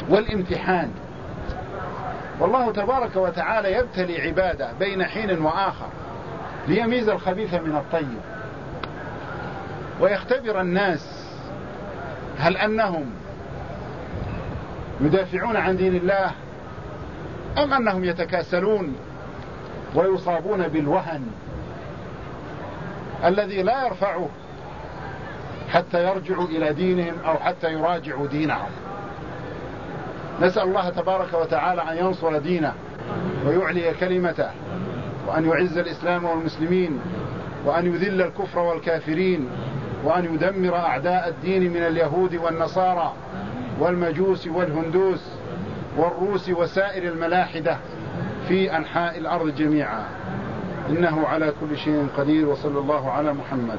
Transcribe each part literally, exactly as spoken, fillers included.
والامتحان. والله تبارك وتعالى يبتلي عباده بين حين وآخر ليميز الخبيث من الطيب، ويختبر الناس هل أنهم يدافعون عن دين الله أم أنهم يتكاسلون ويصابون بالوهن الذي لا يرفعه حتى يرجعوا إلى دينهم أو حتى يراجعوا دينهم. نسأل الله تبارك وتعالى أن ينصر دينه ويعلي كلمته، وأن يعز الإسلام والمسلمين، وأن يذل الكفر والكافرين، وأن يدمر أعداء الدين من اليهود والنصارى والمجوس والهندوس والروس وسائر الملاحدة في أنحاء الأرض جميعا، إنه على كل شيء قدير. وصلى الله على محمد.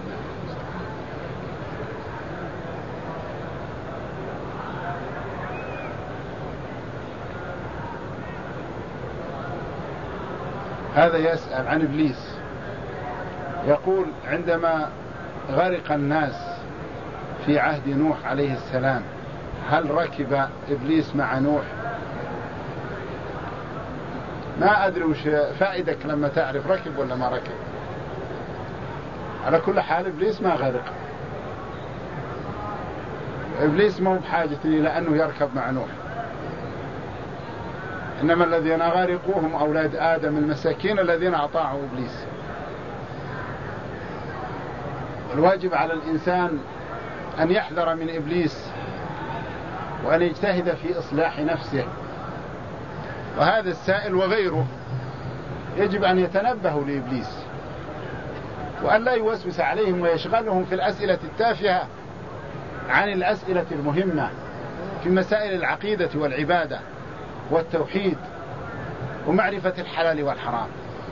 هذا يسأل عن إبليس، يقول: عندما غرق الناس في عهد نوح عليه السلام هل ركب إبليس مع نوح؟ ما أدري وش فائدك لما تعرف ركب ولا ما ركب. على كل حال إبليس ما غرق، إبليس ما هو بحاجة إلى أنه يركب مع نوح، إنما الذين غرقوهم أولاد آدم المساكين الذين أطاعوا إبليس. الواجب على الإنسان أن يحذر من إبليس وأن يجتهد في إصلاح نفسه. وهذا السائل وغيره يجب أن يتنبهوا لإبليس، وأن لا يوسوس عليهم ويشغلهم في الأسئلة التافهة عن الأسئلة المهمة في مسائل العقيدة والعبادة والتوحيد ومعرفة الحلال والحرام.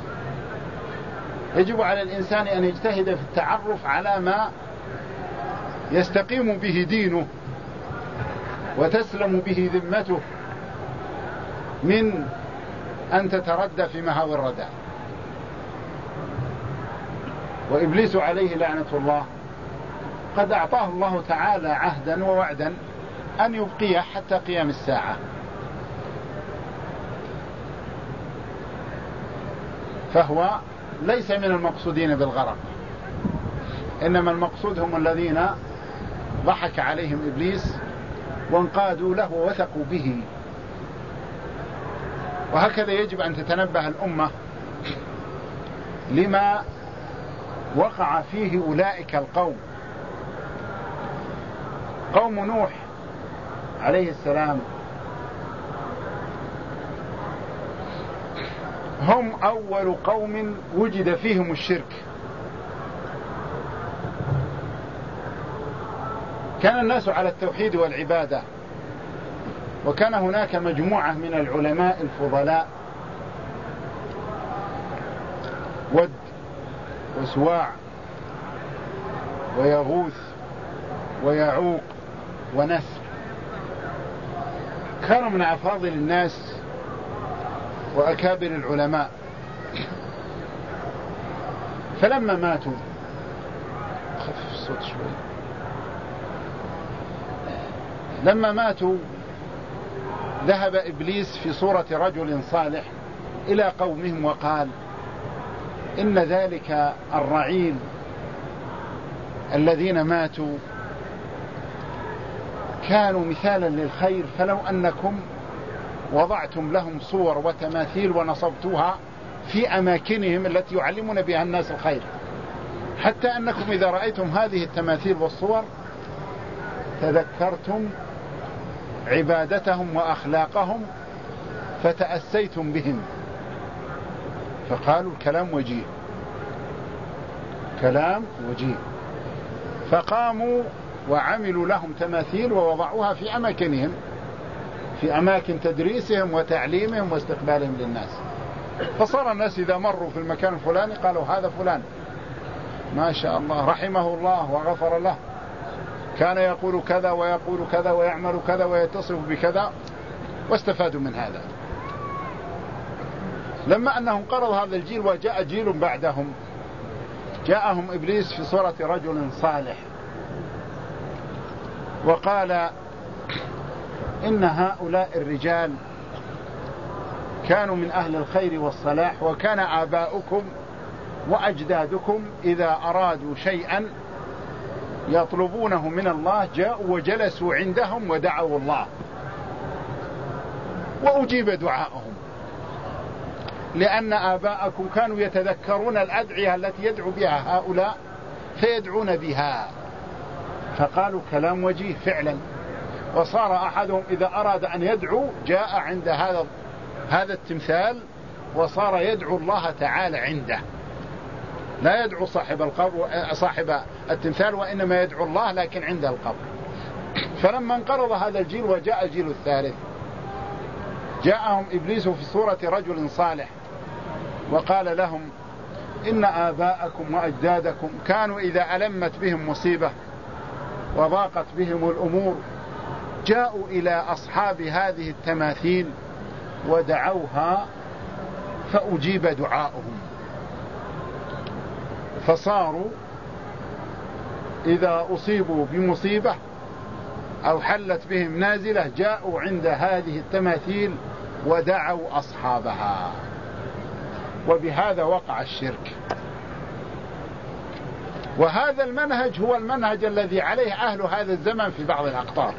يجب على الإنسان أن يجتهد في التعرف على ما يستقيم به دينه وتسلم به ذمته من أن تتردى في مهاوي الردى. وإبليس عليه لعنة الله قد أعطاه الله تعالى عهدا ووعدا أن يبقيه حتى قيام الساعة، فهو ليس من المقصودين بالغرق، إنما المقصود هم الذين ضحك عليهم إبليس وانقادوا له ووثقوا به. وهكذا يجب أن تتنبه الأمة لما وقع فيه أولئك القوم. قوم نوح عليه السلام هم أول قوم وجد فيهم الشرك. كان الناس على التوحيد والعبادة، وكان هناك مجموعة من العلماء الفضلاء ود وسواع ويغوث ويعوق ونسر، كانوا من أفاضل الناس وأكابر العلماء. فلما ماتوا، خفف الصوت شوي، لما ماتوا ذهب إبليس في صورة رجل صالح إلى قومهم وقال: إن ذلك الرعيل الذين ماتوا كانوا مثالا للخير، فلو أنكم وضعتم لهم صور وتماثيل ونصبتوها في أماكنهم التي يعلمون بها الناس الخير، حتى أنكم إذا رأيتم هذه التماثيل والصور تذكرتم عبادتهم وأخلاقهم فتأسيتم بهم. فقالوا: الكلام وجيه، كلام وجيه. فقاموا وعملوا لهم تماثيل ووضعوها في أماكنهم، في أماكن تدريسهم وتعليمهم واستقبالهم للناس. فصار الناس إذا مروا في المكان الفلاني قالوا: هذا فلان ما شاء الله رحمه الله وغفر له، كان يقول كذا ويقول كذا ويعمل كذا ويتصف بكذا، واستفادوا من هذا. لما أنه انقرض هذا الجيل وجاء جيل بعدهم، جاءهم إبليس في صورة رجل صالح وقال: إن هؤلاء الرجال كانوا من أهل الخير والصلاح، وكان آباؤكم وأجدادكم إذا أرادوا شيئا يطلبونه من الله جاءوا وجلسوا عندهم ودعوا الله وأجيب دعاءهم، لأن آباءكم كانوا يتذكرون الأدعية التي يدعو بها هؤلاء فيدعون بها، فقالوا كلام وجيه فعلا. وصار أحدهم إذا أراد أن يدعو جاء عند هذا هذا التمثال وصار يدعو الله تعالى عنده، لا يدعو صاحب القبر صاحب التمثال، وإنما يدعو الله لكن عند القبر. فلما انقرض هذا الجيل وجاء الجيل الثالث جاءهم إبليس في صورة رجل صالح وقال لهم إن آباءكم وأجدادكم كانوا إذا ألمت بهم مصيبة وضاقت بهم الأمور جاءوا إلى أصحاب هذه التماثيل ودعوها فأجيب دعاؤهم، فصاروا إذا أصيبوا بمصيبة أو حلت بهم نازلة جاءوا عند هذه التماثيل ودعوا أصحابها، وبهذا وقع الشرك. وهذا المنهج هو المنهج الذي عليه أهل هذا الزمن في بعض الأقطار،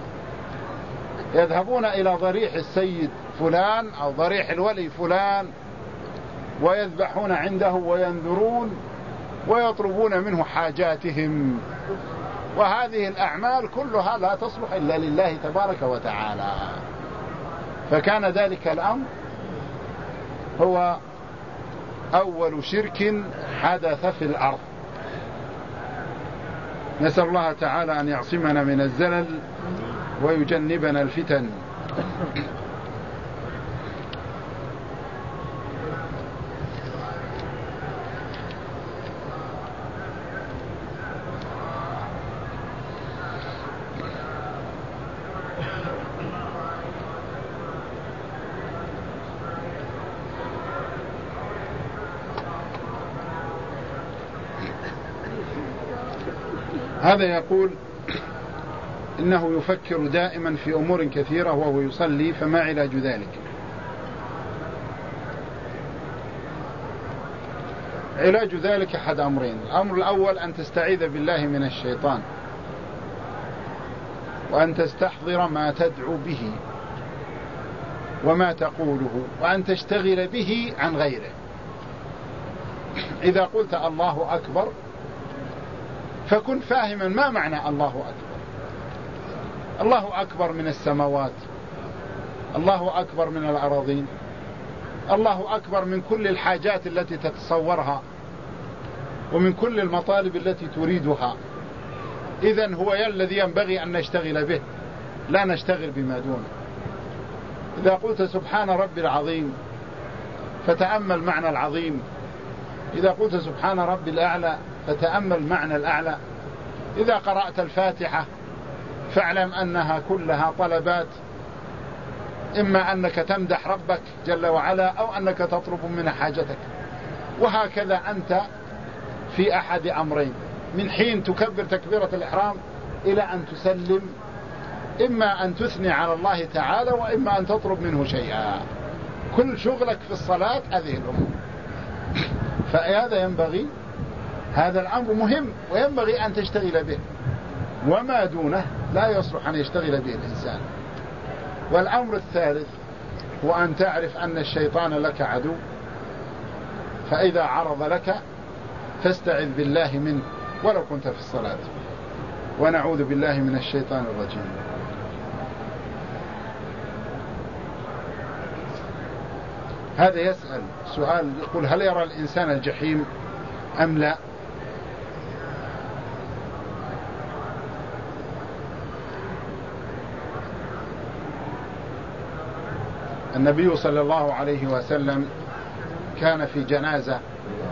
يذهبون إلى ضريح السيد فلان أو ضريح الولي فلان ويذبحون عنده وينذرون ويطلبون منه حاجاتهم، وهذه الأعمال كلها لا تصلح إلا لله تبارك وتعالى. فكان ذلك الأمر هو أول شرك حدث في الأرض. نسأل الله تعالى أن يعصمنا من الزلل ويجنبنا الفتن. هذا يقول إنه يفكر دائما في أمور كثيرة وهو يصلي، فما علاج ذلك؟ علاج ذلك أحد أمرين. الأمر الأول أن تستعيذ بالله من الشيطان، وأن تستحضر ما تدعو به وما تقوله، وأن تشتغل به عن غيره. إذا قلت الله أكبر فكن فاهما ما معنى الله أكبر. الله أكبر من السماوات، الله أكبر من الأراضين، الله أكبر من كل الحاجات التي تتصورها ومن كل المطالب التي تريدها. إذن هو الذي ينبغي أن نشتغل به، لا نشتغل بما دونه. إذا قلت سبحان ربي العظيم فتأمل معنى العظيم، إذا قلت سبحان ربي الأعلى فتأمل معنى الأعلى. إذا قرأت الفاتحة فاعلم أنها كلها طلبات، إما أنك تمدح ربك جل وعلا أو أنك تطلب منه حاجتك. وهكذا أنت في أحد أمرين، من حين تكبر تكبيرة الإحرام إلى أن تسلم، إما أن تثني على الله تعالى وإما أن تطلب منه شيئا. كل شغلك في الصلاة هذه الأمور. فهذا ينبغي، هذا الأمر مهم وينبغي أن تشتغل به، وما دونه لا يصلح أن يشتغل به الإنسان. والأمر الثالث هو أن تعرف أن الشيطان لك عدو، فإذا عرض لك فاستعذ بالله منه ولو كنت في الصلاة. ونعوذ بالله من الشيطان الرجيم. هذا يسأل سؤال يقول: هل يرى الإنسان الجحيم أم لا؟ النبي صلى الله عليه وسلم كان في جنازة،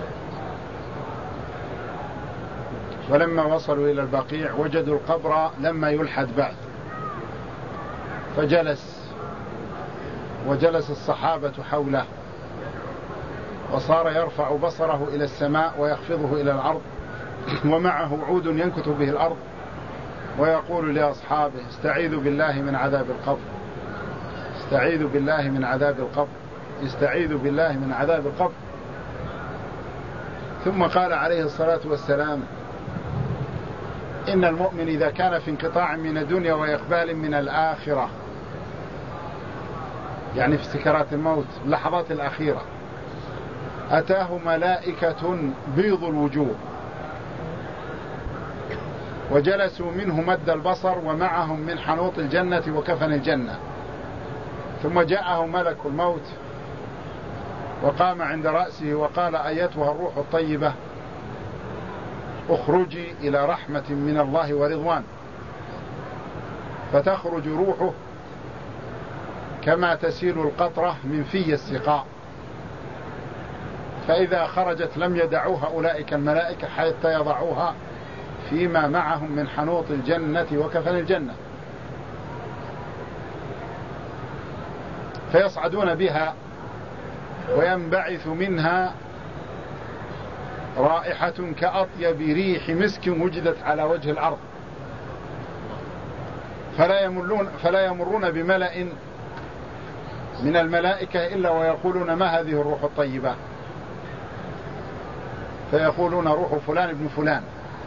ولما وصلوا إلى البقيع وجدوا القبر لما يلحد بعد، فجلس وجلس الصحابة حوله، وصار يرفع بصره إلى السماء ويخفضه إلى الأرض، ومعه عود ينكت به الأرض، ويقول لأصحابه استعيذوا بالله من عذاب القبر، استعيذوا بالله من عذاب القبر، استعيذوا بالله من عذاب القبر. ثم قال عليه الصلاة والسلام إن المؤمن إذا كان في انقطاع من الدنيا وإقبال من الآخرة، يعني في سكرات الموت اللحظات الأخيرة، أتاه ملائكة بيض الوجوه وجلسوا منه مد البصر ومعهم من حنوط الجنة وكفن الجنة، ثم جاءه ملك الموت وقام عند رأسه وقال أيتها الروح الطيبة اخرجي إلى رحمة من الله ورضوان، فتخرج روحه كما تسيل القطرة من في السقاء، فإذا خرجت لم يدعوها أولئك الملائكة حتى يضعوها فيما معهم من حنوط الجنة وكفن الجنة، فيصعدون بها وينبعث منها رائحة كأطيب ريح مسك وجدت على وجه الأرض، فلا يمرون, فلا يمرون بملأ من الملائكة إلا ويقولون ما هذه الروح الطيبة؟ فيقولون روح فلان ابن فلان،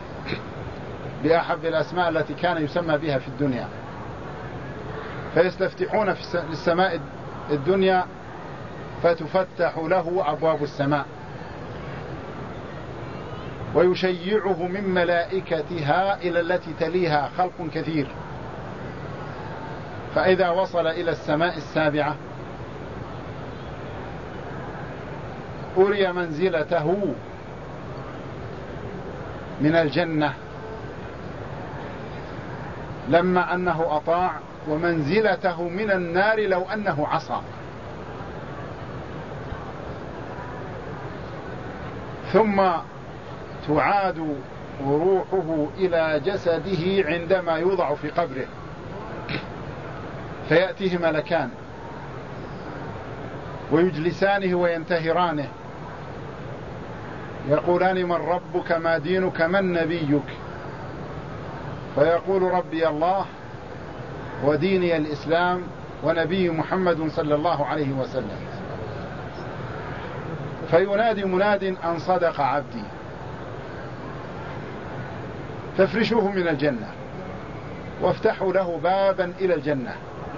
بأحب الأسماء التي كان يسمى بها في الدنيا. فيستفتحون في السماء الدنيا فتفتح له أبواب السماء ويشيعه من ملائكتها إلى التي تليها خلق كثير، فإذا وصل إلى السماء السابعة أري منزلته من الجنة لما أنه أطاع، ومنزلته من النار لو أنه عصى. ثم تعاد روحه إلى جسده عندما يوضع في قبره، فيأتيه ملكان ويجلسانه وينتهرانه يقولان من ربك ما دينك من نبيك؟ فيقول ربي الله وديني الإسلام ونبي محمد صلى الله عليه وسلم. فينادي مناد أن صدق عبدي، فافرشوه من الجنة وافتحوا له بابا إلى الجنة،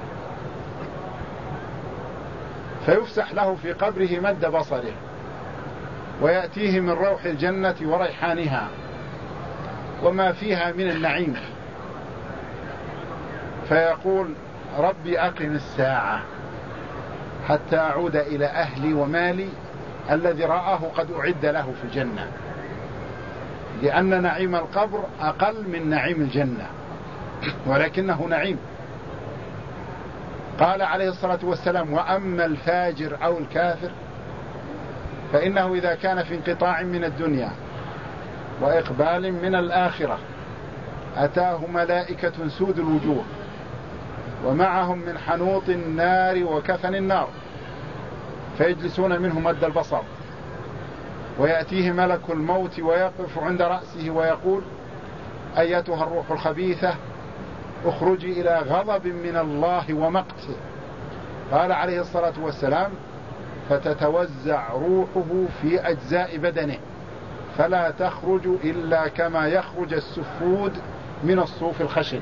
فيفسح له في قبره مد بصره ويأتيه من روح الجنة وريحانها وما فيها من النعيم، فيقول ربي أقم الساعة حتى أعود إلى أهلي ومالي الذي رآه قد أعد له في الجنة، لأن نعيم القبر أقل من نعيم الجنة ولكنه نعيم. قال عليه الصلاة والسلام وأما الفاجر أو الكافر فإنه إذا كان في انقطاع من الدنيا وإقبال من الآخرة أتاه ملائكة سود الوجوه ومعهم من حنوط النار وكفن النار، فيجلسون منه مد البصر، ويأتيه ملك الموت ويقف عند رأسه ويقول أيتها الروح الخبيثة اخرجي إلى غضب من الله ومقته. قال عليه الصلاة والسلام فتتوزع روحه في أجزاء بدنه فلا تخرج إلا كما يخرج السفود من الصوف الخشن.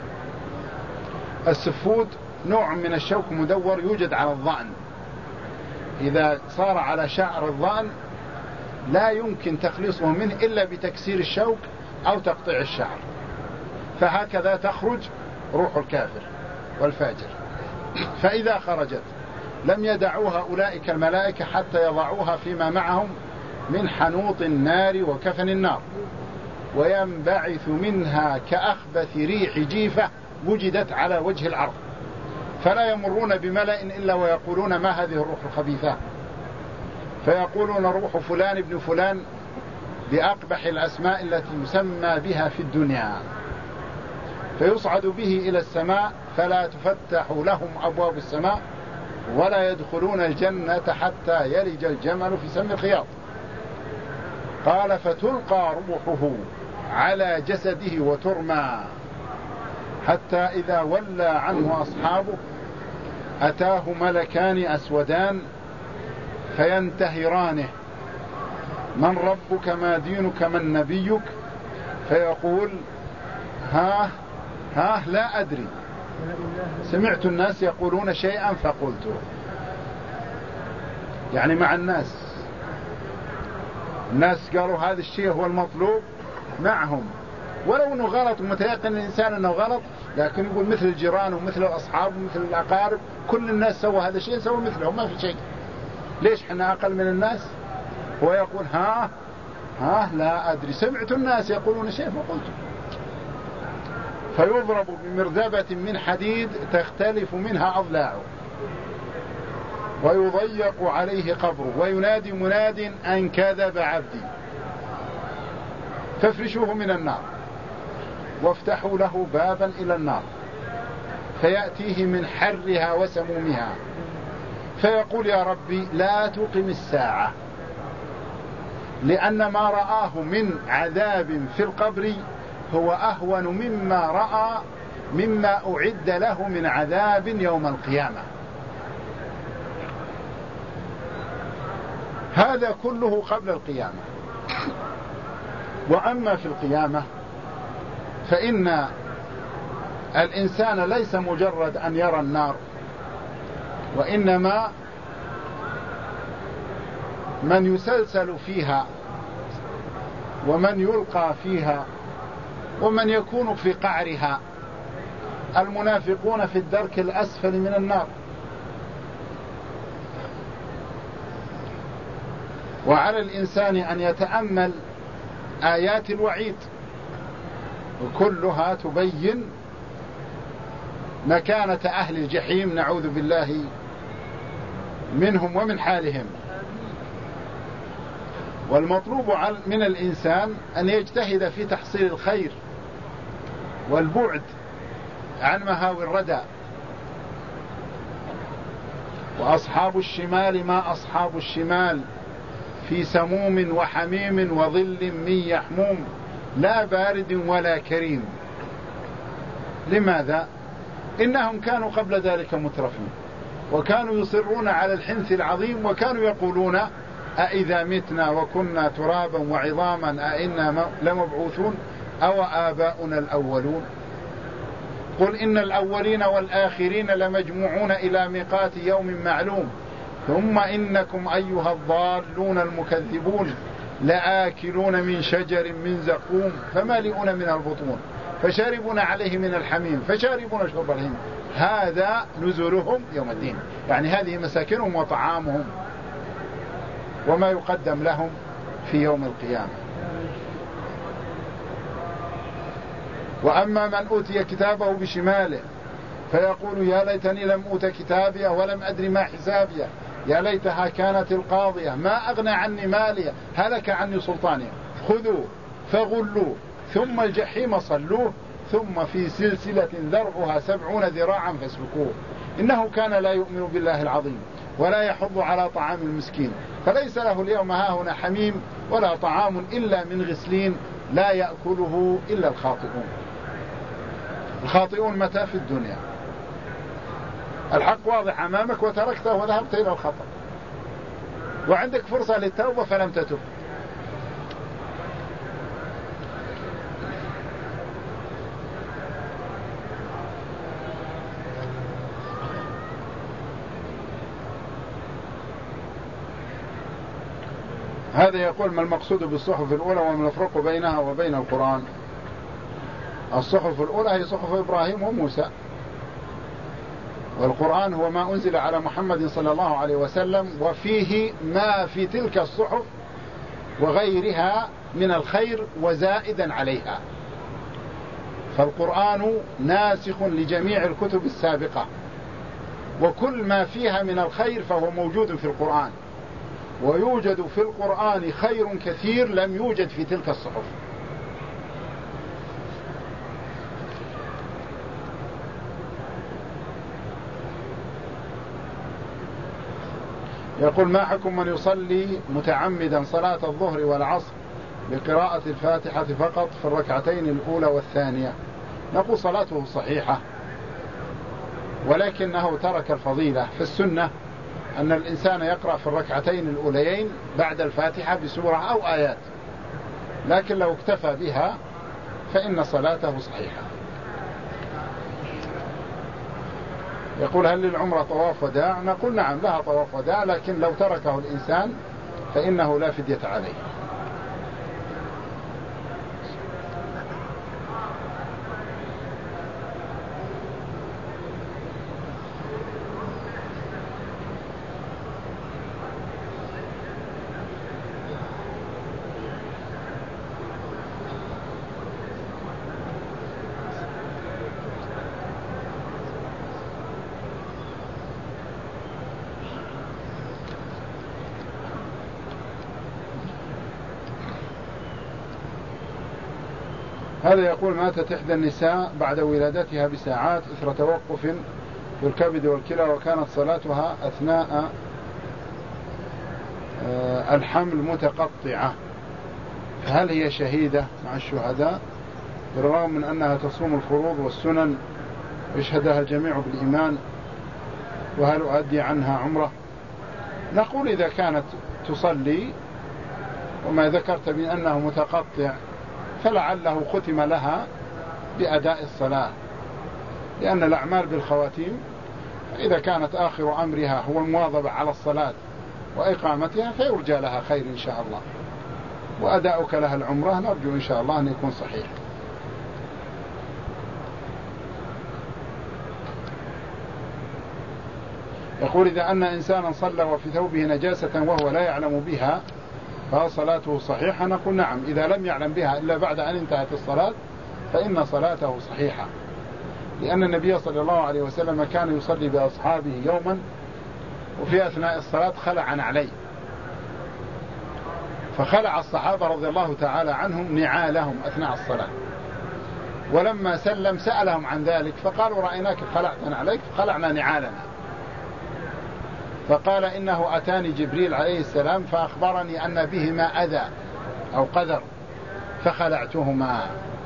السفود نوع من الشوك مدور يوجد على الظأن، إذا صار على شعر الظأن لا يمكن تخليصه منه إلا بتكسير الشوك أو تقطيع الشعر، فهكذا تخرج روح الكافر والفاجر. فإذا خرجت لم يدعوها أولئك الملائكة حتى يضعوها فيما معهم من حنوط النار وكفن النار، وينبعث منها كأخبث ريح جيفة وجدت على وجه الأرض، فلا يمرون بملأ إلا ويقولون ما هذه الروح الخبيثة؟ فيقولون روح فلان ابن فلان بأقبح الأسماء التي يسمى بها في الدنيا، فيصعد به إلى السماء فلا تفتح لهم أبواب السماء ولا يدخلون الجنة حتى يلج الجمل في سم الخياط. قال فتلقى روحه على جسده وترمى حتى إذا ولى عنه أصحابه أتاه ملكان أسودان فينتهرانه: من ربك ما دينك من نبيك؟ فيقول: ها ها لا أدري، سمعت الناس يقولون شيئا فقلته. يعني مع الناس الناس قالوا هذا الشيء هو المطلوب معهم، ولو أنه غلط ومتيقن الإنسان أنه غلط، لكن يقول مثل الجيران ومثل الأصحاب ومثل الأقارب كل الناس سووا هذا الشيء سووا مثله، ما في شيء، ليش احنا أقل من الناس؟ هو يقول: ها ها لا أدري، سمعت الناس يقولون شيء فقلته. فيضرب بمرذبة من حديد تختلف منها أضلاعه ويضيق عليه قبره وينادي مناد: أن كذب عبدي، فافرشوه من النار وافتحوا له بابا إلى النار فيأتيه من حرها وسمومها فيقول: يا ربي لا تقم الساعة، لأن ما رآه من عذاب في القبر هو أهون مما رأى مما أعد له من عذاب يوم القيامة. هذا كله قبل القيامة. وأما في القيامة فإن الإنسان ليس مجرد أن يرى النار، وإنما من يسلسل فيها ومن يلقى فيها ومن يكون في قعرها. المنافقون في الدرك الأسفل من النار. وعلى الإنسان أن يتأمل آيات الوعيد، وكلها تبين مكانة أهل الجحيم، نعوذ بالله منهم ومن حالهم. والمطلوب من الإنسان أن يجتهد في تحصيل الخير والبعد عن مهاوي الردى. وأصحاب الشمال ما أصحاب الشمال في سموم وحميم وظل من يحموم لا بارد ولا كريم. لماذا؟ إنهم كانوا قبل ذلك مترفين، وكانوا يصرون على الحنث العظيم، وكانوا يقولون: أإذا متنا وكنا ترابا وعظاما أإنا لمبعوثون أو آباؤنا الأولون. قل إن الأولين والآخرين لمجموعون إلى ميقات يوم معلوم ثم إنكم أيها الضالون المكذبون لآكلون من شجر من زقوم فمالئون من البطون فشاربون عليه من الحميم فشاربون شرب الهيم هذا نزلهم يوم الدين. يعني هذه مساكنهم وطعامهم وما يقدم لهم في يوم القيامة. وأما من أوتي كتابه بشماله فيقول: يا ليتني لم أوت كتابي ولم أدري ما حسابي، يا ليتها كانت القاضية ما أغنى عني مالية هلك عني سلطانية، خذوه فغلوه ثم الجحيم صلوه ثم في سلسلة ذرعها سبعون ذراعا فاسلكوه إنه كان لا يؤمن بالله العظيم ولا يحض على طعام المسكين فليس له اليوم هاهنا حميم ولا طعام إلا من غسلين لا يأكله إلا الخاطئون. الخاطئون متى؟ في الدنيا. الحق واضح أمامك وتركته وذهبت إلى الخطأ، وعندك فرصة للتوبة فلم تتب. هذا يقول: ما المقصود بالصحف الأولى وما الفرق بينها وبين القرآن؟ الصحف الأولى هي صحف إبراهيم وموسى، والقرآن هو ما أنزل على محمد صلى الله عليه وسلم، وفيه ما في تلك الصحف وغيرها من الخير وزائدا عليها. فالقرآن ناسخ لجميع الكتب السابقة، وكل ما فيها من الخير فهو موجود في القرآن، ويوجد في القرآن خير كثير لم يوجد في تلك الصحف. يقول: ما حكم من يصلي متعمدا صلاة الظهر والعصر بقراءة الفاتحة فقط في الركعتين الأولى والثانية نقول صلاته صحيحة، ولكنه ترك الفضيلة. في السنة أن الإنسان يقرأ في الركعتين الأوليين بعد الفاتحة بسورة أو آيات، لكن لو اكتفى بها فإن صلاته صحيحة. يقول هل للعمرة طواف وداع؟ نقول نعم لها طواف وداع، لكن لو تركه الإنسان فإنه لا فدية عليه. هذا يقول ماتت إحدى النساء بعد ولادتها بساعات إثر توقف في الكبد والكلى، وكانت صلاتها أثناء الحمل متقطعة، فهل هي شهيدة مع الشهداء بالرغم من أنها تصوم الفروض والسنن يشهدها الجميع بالإيمان، وهل أؤدي عنها عمرة؟ نقول إذا كانت تصلي وما ذكرت من أنه متقطع فلعله ختم لها بأداء الصلاة، لأن الأعمال بالخواتيم، فإذا كانت آخر أمرها هو المواظبة على الصلاة وإقامتها فيرجى لها خير إن شاء الله، وأداؤك لها العمرة نرجو إن شاء الله أن يكون صحيح. يقول إذا أن إنسانا صلى وفي ثوبه نجاسة وهو لا يعلم بها فصلاته صحيحة؟ نقول نعم، إذا لم يعلم بها إلا بعد أن انتهت الصلاة فإن صلاته صحيحة، لأن النبي صلى الله عليه وسلم كان يصلي بأصحابه يوما وفي أثناء الصلاة خلع عليه، فخلع الصحابة رضي الله تعالى عنهم نعالهم أثناء الصلاة، ولما سلم سألهم عن ذلك فقالوا رأيناك خلعتنا عليك فخلعنا نعالنا، فقال إنه أتاني جبريل عليه السلام فأخبرني أن بهما أذى أو قذر فخلعتهما،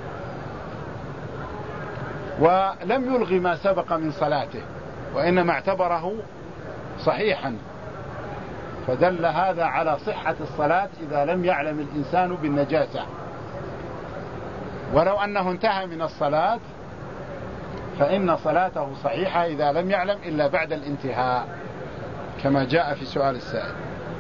ولم يلغي ما سبق من صلاته وإنما اعتبره صحيحا، فدل هذا على صحة الصلاة إذا لم يعلم الإنسان بالنجاسة، ولو أنه انتهى من الصلاة فإن صلاته صحيحة إذا لم يعلم إلا بعد الانتهاء كما جاء في سؤال السائل.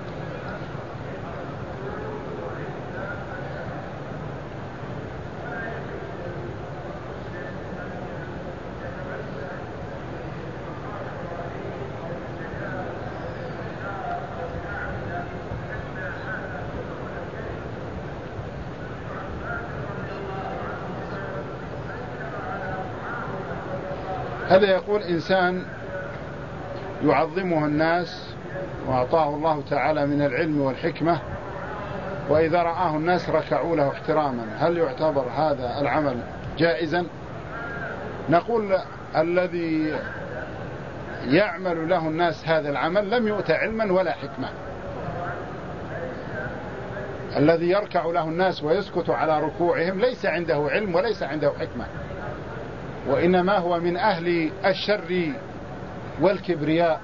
هذا يقول إنسان يعظمه الناس وأعطاه الله تعالى من العلم والحكمة، وإذا رآه الناس ركعوا له احتراما، هل يعتبر هذا العمل جائزا؟ نقول الذي يعمل له الناس هذا العمل لم يؤت علما ولا حكمة، الذي يركع له الناس ويسكت على ركوعهم ليس عنده علم وليس عنده حكمة، وإنما هو من أهل الشر والكبرياء،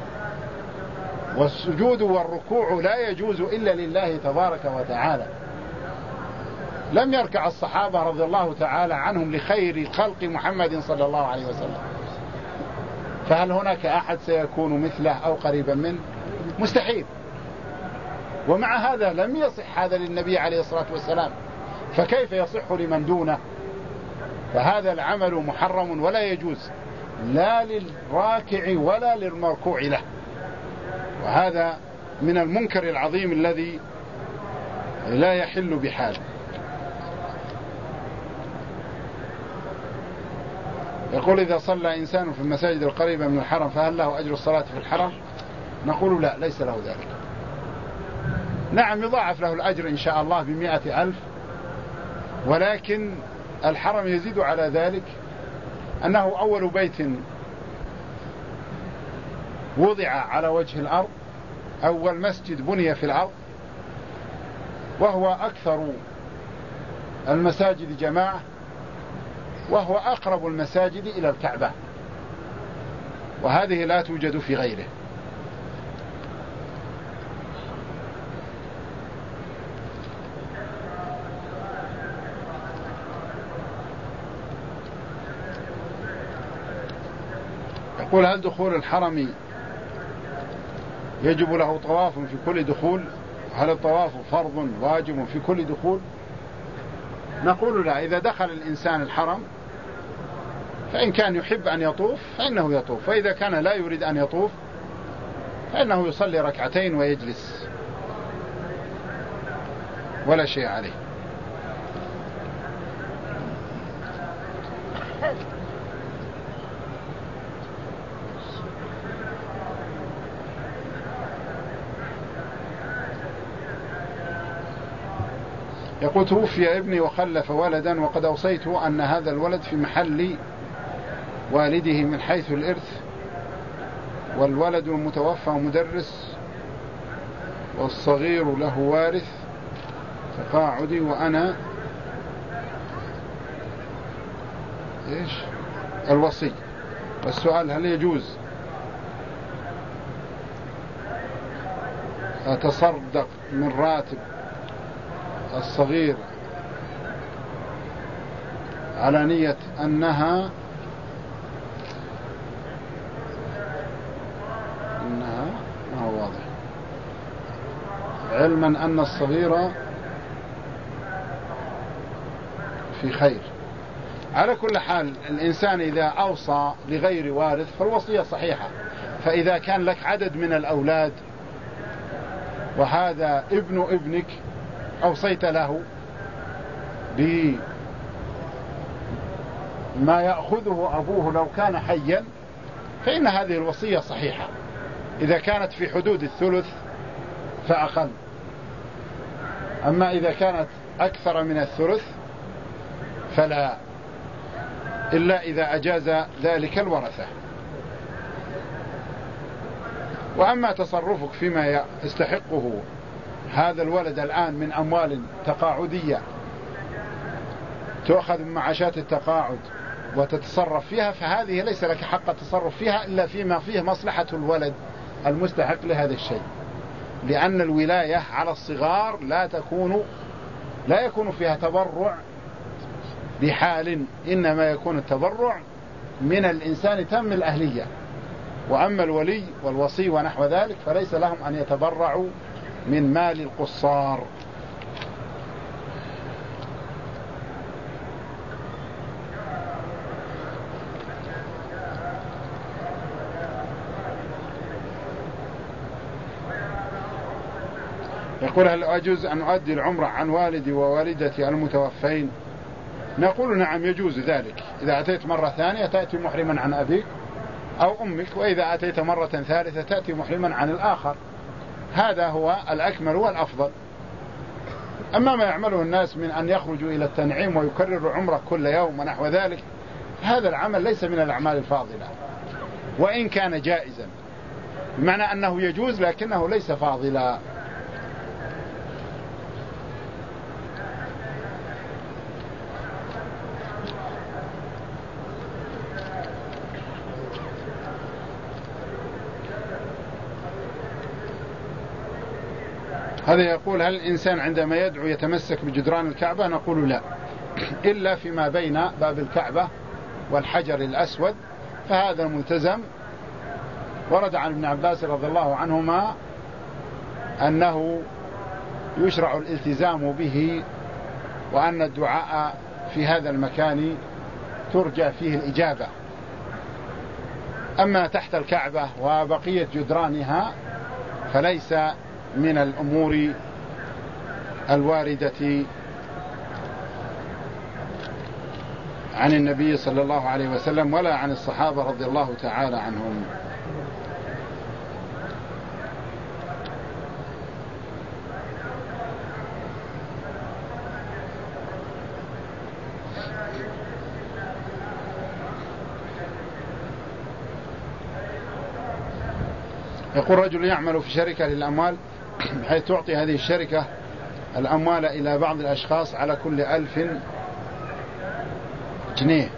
والسجود والركوع لا يجوز إلا لله تبارك وتعالى. لم يركع الصحابة رضي الله تعالى عنهم لخير خلق محمد صلى الله عليه وسلم، فهل هناك أحد سيكون مثله أو قريبا منه؟ مستحيل. ومع هذا لم يصح هذا للنبي عليه الصلاة والسلام، فكيف يصح لمن دونه؟ فهذا العمل محرم ولا يجوز لا للراكع ولا للمركوع له، وهذا من المنكر العظيم الذي لا يحل بحال. يقول إذا صلى إنسان في المساجد القريبة من الحرم فهل له أجر الصلاة في الحرم؟ نقول لا، ليس له ذلك. نعم يضاعف له الأجر إن شاء الله بمئة ألف، ولكن الحرم يزيد على ذلك أنه أول بيت وضع على وجه الأرض، أول مسجد بني في الأرض، وهو أكثر المساجد جماعة، وهو أقرب المساجد إلى الكعبة، وهذه لا توجد في غيره. يقول: هل دخول الحرم يجب له طواف في كل دخول؟ هل الطواف فرض واجب في كل دخول؟ نقول لا، إذا دخل الإنسان الحرم فإن كان يحب أن يطوف فإنه يطوف، وإذا كان لا يريد أن يطوف فإنه يصلي ركعتين ويجلس ولا شيء عليه. يقول: توفي ابني وخلف ولدا، وقد أوصيته أن هذا الولد في محل والده من حيث الإرث، والولد المتوفى مدرس والصغير له وارث تقاعدي، وأنا إيش الوصي. والسؤال: هل يجوز أتصدق من راتب الصغير على نية أنها أنها ما هو واضح، علما أن الصغير في خير؟ على كل حال، الإنسان إذا أوصى لغير وارث فالوصية صحيحة. فإذا كان لك عدد من الأولاد وهذا ابن ابنك أوصيت له بما يأخذه أبوه لو كان حيا، فإن هذه الوصية صحيحة إذا كانت في حدود الثلث فأقل. أما إذا كانت أكثر من الثلث فلا، إلا إذا أجاز ذلك الورثة. وأما تصرفك فيما يستحقه هذا الولد الآن من أموال تقاعدية تؤخذ من معاشات التقاعد وتتصرف فيها، فهذه ليس لك حق التصرف فيها إلا فيما فيه مصلحة الولد المستحق لهذا الشيء، لأن الولاية على الصغار لا تكون لا يكون فيها تبرع بحال، إنما يكون التبرع من الإنسان تم الأهلية. وأما الولي والوصي ونحو ذلك فليس لهم أن يتبرعوا من مال القصار. يقول: هل أجوز أن أؤدي العمرة عن والدي ووالدتي المتوفين؟ نقول: نعم، يجوز ذلك. إذا أتيت مرة ثانية تأتي محرما عن أبيك أو أمك، وإذا أتيت مرة ثالثة تأتي محرما عن الآخر. هذا هو الأكمل والأفضل. أما ما يعمله الناس من أن يخرجوا إلى التنعيم ويكرروا عمره كل يوم ونحو ذلك، هذا العمل ليس من الأعمال الفاضلة، وإن كان جائزا، بمعنى أنه يجوز لكنه ليس فاضلا. هذا يقول: هل الإنسان عندما يدعو يتمسك بجدران الكعبة؟ نقول لا، إلا فيما بين باب الكعبة والحجر الأسود، فهذا ملتزم. ورد عن ابن عباس رضي الله عنهما أنه يشرع الالتزام به، وأن الدعاء في هذا المكان ترجى فيه الإجابة. أما تحت الكعبة وبقية جدرانها فليس من الأمور الواردة عن النبي صلى الله عليه وسلم ولا عن الصحابة رضي الله تعالى عنهم. يقول: رجل يعمل في شركة للأموال بحيث تعطي هذه الشركة الأموال إلى بعض الأشخاص على كل ألف جنيه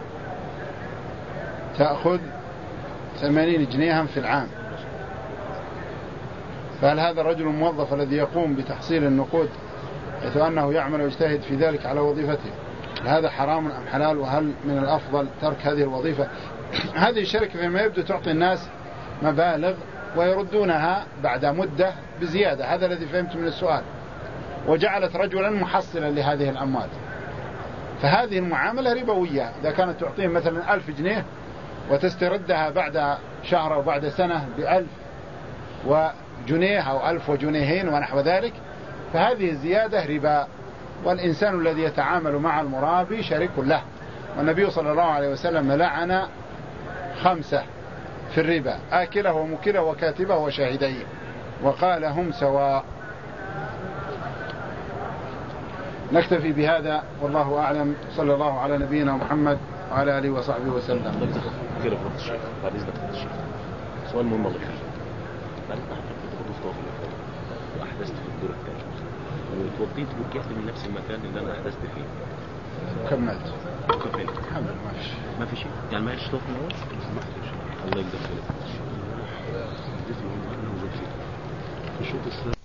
تأخذ ثمانين جنيها في العام، فهل هذا الرجل الموظف الذي يقوم بتحصيل النقود حيث أنه يعمل ويجتهد في ذلك على وظيفته هذا حرام أم حلال؟ وهل من الأفضل ترك هذه الوظيفة؟ هذه الشركة فيما يبدو تعطي الناس مبالغ ويردونها بعد مدة بزيادة، هذا الذي فهمت من السؤال، وجعلت رجلا محصلا لهذه الأموال، فهذه المعاملة ربوية. إذا كانت تعطيهم مثلا ألف جنيه وتستردها بعد شهر أو بعد سنة بألف وجنيه أو ألف وجنيهين ونحو ذلك، فهذه الزيادة ربا، والإنسان الذي يتعامل مع المرابي شريك له، والنبي صلى الله عليه وسلم لعن خمسة في الربا: آكله ومكله وكاتبه وشاهديه، وقال هم سواء. نكتفي بهذا والله أعلم، صلى الله على نبينا محمد وعلى آله وصحبه وسلم. سؤال مهم الله يخليك. بعد ما حضرتك كنت في وأحدثت في الدور الثاني وتوضيت ورجعت من نفس المكان اللي أنا أحدثت فيه. كملت. كملت. الحمد لله ما في شيء. ما في شيء. يعني ما يشتوك من أول؟ ما في شيء. الله يقدر خيرك. شوف